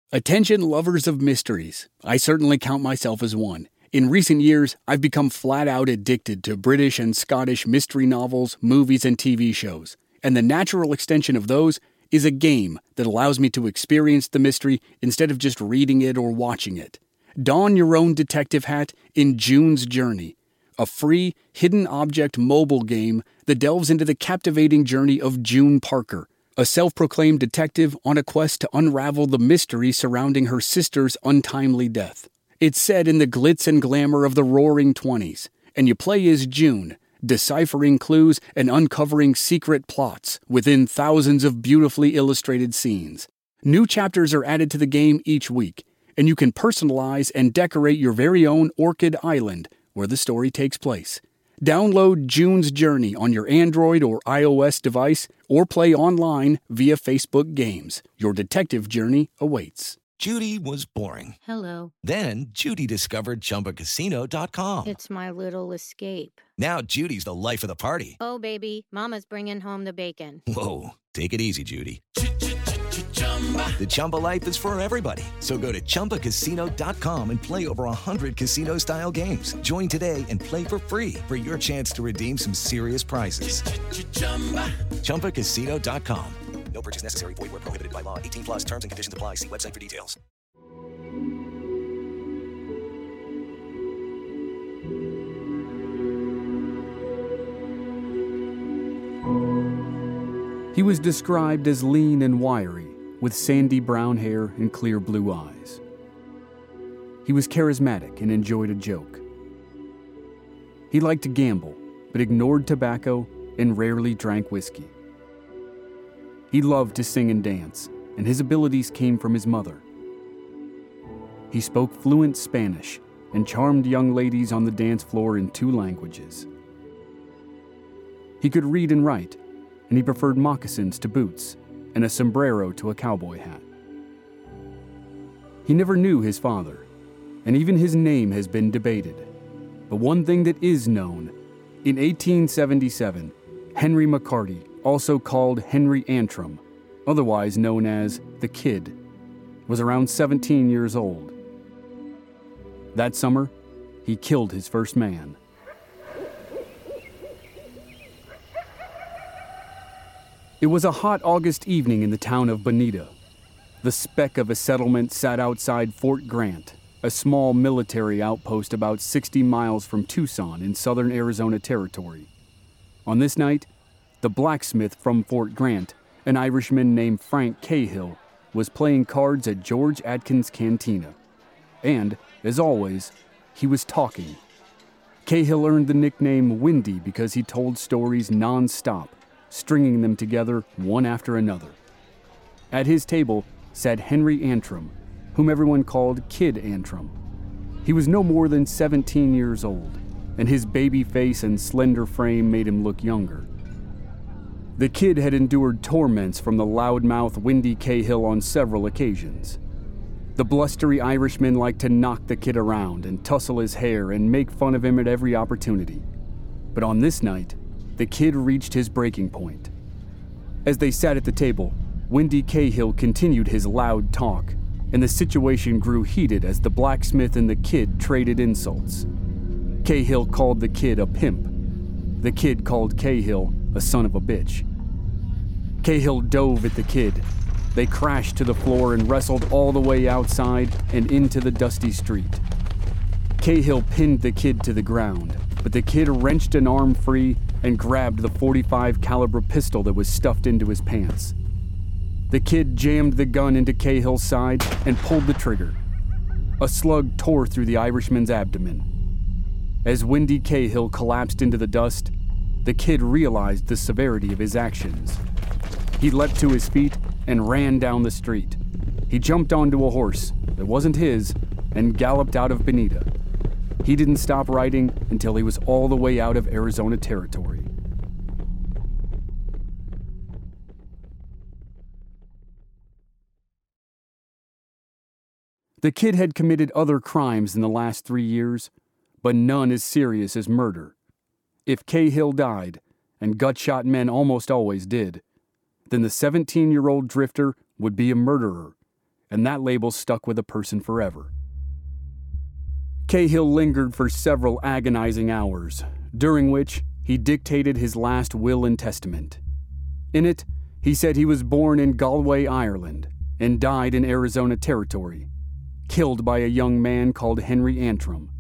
Attention lovers of mysteries. I certainly count myself as one. In recent years, I've become flat out addicted to British and Scottish mystery novels, movies, and TV shows. And the natural extension of those is a game that allows me to experience the mystery instead of just reading it or watching it. Don your own detective hat in June's Journey, a free, hidden object mobile game that delves into the captivating journey of June Parker, a self-proclaimed detective on a quest to unravel the mystery surrounding her sister's untimely death. It's set in the glitz and glamour of the Roaring '20s, and you play as June, deciphering clues and uncovering secret plots within thousands of beautifully illustrated scenes. New chapters are added to the game each week, and you can personalize and decorate your very own Orchid Island, where the story takes place. Download June's Journey on your Android or iOS device, or play online via Facebook Games. Your detective journey awaits. Judy was boring. Hello. Then Judy discovered ChumbaCasino.com. It's my little escape. Now Judy's the life of the party. Oh, baby, mama's bringing home the bacon. Whoa, take it easy, Judy. The Chumba life is for everybody. So go to ChumbaCasino.com and play over 100 casino-style games. Join today and play for free for your chance to redeem some serious prizes. ChumbaCasino.com. No purchase necessary. Void where prohibited by law. 18 plus terms and conditions apply. See website for details. He was described as lean and wiry, with sandy brown hair and clear blue eyes. He was charismatic and enjoyed a joke. He liked to gamble, but ignored tobacco and rarely drank whiskey. He loved to sing and dance, and his abilities came from his mother. He spoke fluent Spanish and charmed young ladies on the dance floor in 2 languages. He could read and write, and he preferred moccasins to boots and a sombrero to a cowboy hat. He never knew his father, and even his name has been debated. But one thing that is known, in 1877, Henry McCarty, also called Henry Antrim, otherwise known as the Kid, was around 17 years old. That summer, he killed his first man. It was a hot August evening in the town of Bonita. The speck of a settlement sat outside Fort Grant, a small military outpost about 60 miles from Tucson in southern Arizona Territory. On this night, the blacksmith from Fort Grant, an Irishman named Frank Cahill, was playing cards at George Atkins' Cantina. And, as always, he was talking. Cahill earned the nickname Windy because he told stories non-stop, stringing them together one after another. At his table sat Henry Antrim, whom everyone called Kid Antrim. He was no more than 17 years old, and his baby face and slender frame made him look younger. The Kid had endured torments from the loudmouth Windy Cahill on several occasions. The blustery Irishman liked to knock the Kid around and tussle his hair and make fun of him at every opportunity. But on this night, the Kid reached his breaking point. As they sat at the table, Windy Cahill continued his loud talk, and the situation grew heated as the blacksmith and the Kid traded insults. Cahill called the Kid a pimp. The Kid called Cahill a son of a bitch. Cahill dove at the Kid. They crashed to the floor and wrestled all the way outside and into the dusty street. Cahill pinned the Kid to the ground, but the Kid wrenched an arm free and grabbed the .45 caliber pistol that was stuffed into his pants. The Kid jammed the gun into Cahill's side and pulled the trigger. A slug tore through the Irishman's abdomen. As Windy Cahill collapsed into the dust, the Kid realized the severity of his actions. He leapt to his feet and ran down the street. He jumped onto a horse that wasn't his and galloped out of Bonita. He didn't stop riding until he was all the way out of Arizona Territory. The Kid had committed other crimes in the last 3 years, but none as serious as murder. If Cahill died, and gut-shot men almost always did, then the 17-year-old drifter would be a murderer, and that label stuck with a person forever. Cahill lingered for several agonizing hours, during which he dictated his last will and testament. In it, he said he was born in Galway, Ireland, and died in Arizona Territory, killed by a young man called Henry Antrim.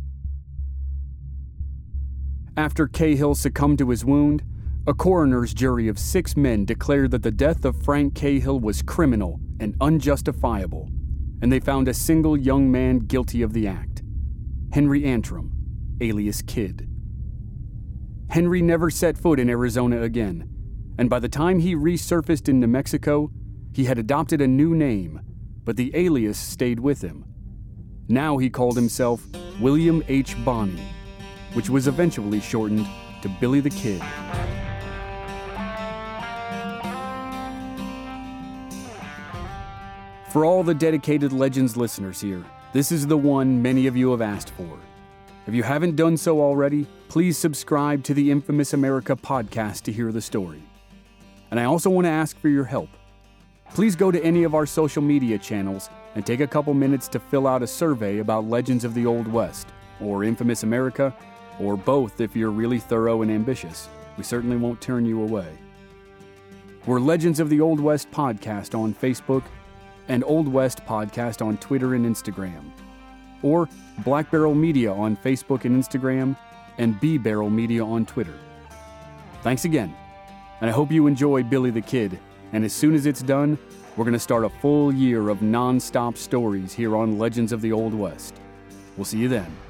After Cahill succumbed to his wound, a coroner's jury of 6 men declared that the death of Frank Cahill was criminal and unjustifiable, and they found a single young man guilty of the act, Henry Antrim, alias Kid. Henry never set foot in Arizona again, and by the time he resurfaced in New Mexico, he had adopted a new name, but the alias stayed with him. Now he called himself William H. Bonney, which was eventually shortened to Billy the Kid. For all the dedicated Legends listeners here, this is the one many of you have asked for. If you haven't done so already, please subscribe to the Infamous America podcast to hear the story. And I also want to ask for your help. Please go to any of our social media channels and take a couple minutes to fill out a survey about Legends of the Old West, or Infamous America, or both if you're really thorough and ambitious. We certainly won't turn you away. We're Legends of the Old West podcast on Facebook and Old West podcast on Twitter and Instagram, or Black Barrel Media on Facebook and Instagram, and B Barrel Media on Twitter. Thanks again, and I hope you enjoy Billy the Kid, and as soon as it's done, we're going to start a full year of non-stop stories here on Legends of the Old West. We'll see you then.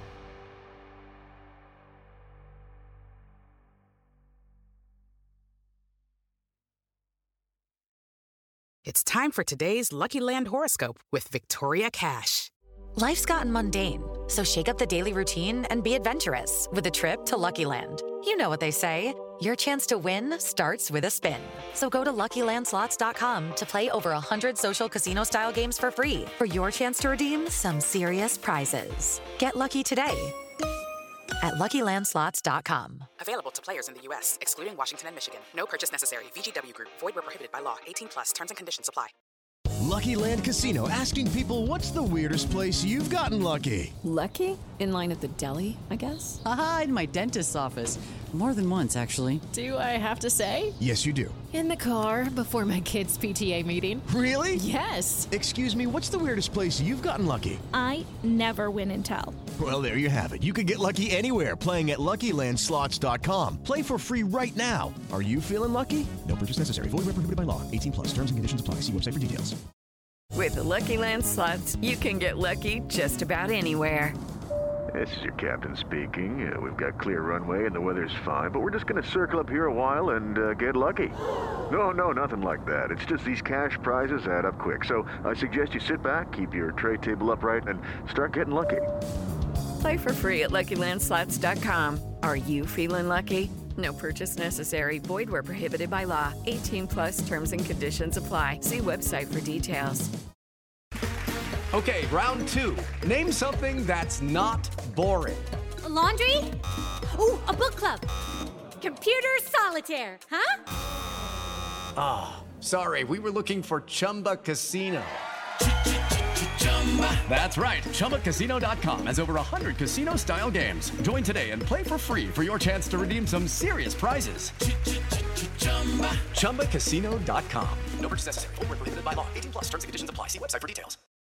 It's time for today's Lucky Land horoscope with Victoria Cash. Life's gotten mundane, so shake up the daily routine and be adventurous with a trip to Lucky Land. You know what they say, your chance to win starts with a spin. So go to LuckyLandSlots.com to play over 100 social casino-style games for free for your chance to redeem some serious prizes. Get lucky today at LuckyLandSlots.com. Available to players in the U.S., excluding Washington and Michigan. No purchase necessary. VGW Group. Void where prohibited by law. 18+. Terms and conditions apply. Lucky Land Casino, asking people, what's the weirdest place you've gotten lucky? Lucky? In line at the deli, I guess? Aha, in my dentist's office. More than once, actually. Do I have to say? Yes, you do. In the car before my kids' PTA meeting. Really? Yes. Excuse me, what's the weirdest place you've gotten lucky? I never win and tell. Well, there you have it. You can get lucky anywhere, playing at LuckyLandSlots.com. Play for free right now. Are you feeling lucky? No purchase necessary. Void where prohibited by law. 18+. Terms and conditions apply. See website for details. With the Lucky Land Slots, you can get lucky just about anywhere. This is your captain speaking. We've got clear runway and the weather's fine, but we're just going to circle up here a while and get lucky. No, nothing like that. It's just these cash prizes add up quick. So I suggest you sit back, keep your tray table upright, and start getting lucky. Play for free at LuckyLandSlots.com. Are you feeling lucky? No purchase necessary. Void where prohibited by law. 18+ terms and conditions apply. See website for details. Okay, round 2. Name something that's not boring. A laundry? Ooh, a book club. Computer solitaire, huh? Ah, sorry, we were looking for Chumba Casino. That's right, ChumbaCasino.com has over 100 casino-style games. Join today and play for free for your chance to redeem some serious prizes. ChumbaCasino.com. No purchase necessary. Void where prohibited by law. 18+ terms and conditions apply. See website for details.